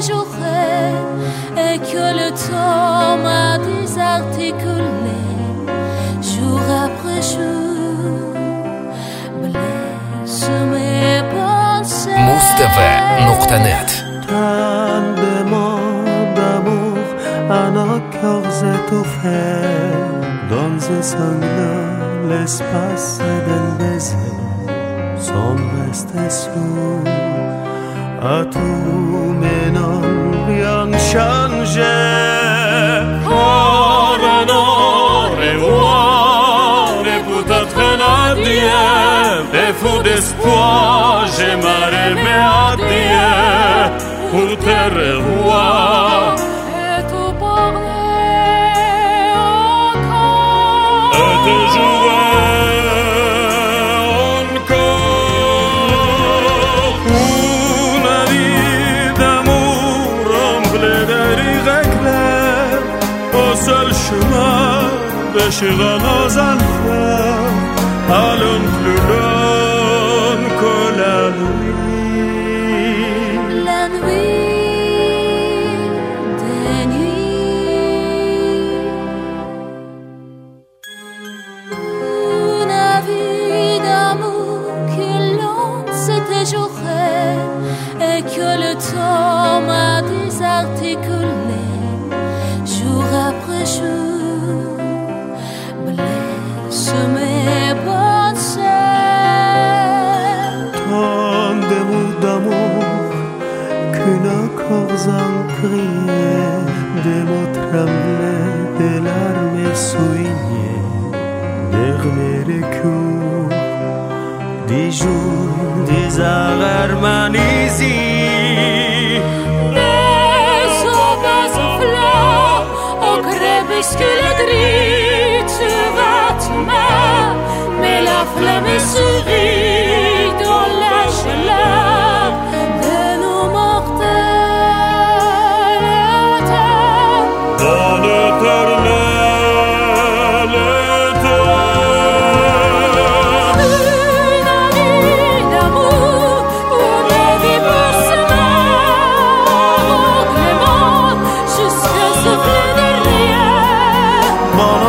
déjouerai et que le temps m'a désarticulé jour après jour, blesse mes pensées. Mustapha.net. Tant de mots d'amour à nos cœurs étouffés dans un sanglant l'espace d'un baiser sans rester sourd à tout, mais non, rien changé. Au revoir et peut-être un adieu. Des fous d'espoir, j'aimerais m'adieu pour te revoir Et te parler encore et te jouer encore. Une vie d'amour remplie de rires éclairs au seul chemin déchirant nos enfers. Allons plus loin que la nuit. la nuit des nuits. Une vie d'amour que l'on s'est déjoué et que le temps m'a désarticulé jour après jour, blesse mes pensées. Tant de mots d'amour que nos corps ont crié, des mots tremblés, des larmes souillées, derniers coups, des jours, des heures harmonisées. Des sauvages fleurs au crépuscule gris, tu vas te mettre, mais la flamme sourit dans la chaleur de nos mortels. Dans l'éternel éternel. Une vie d'amour pour les vivants semaines, clément jusqu'à ce plus dernier. Mon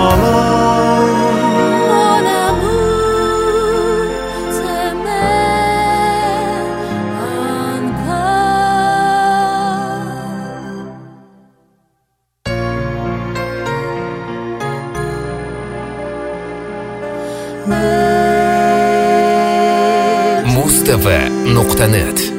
Mon amour, t'aimer encore. Mustapha.net.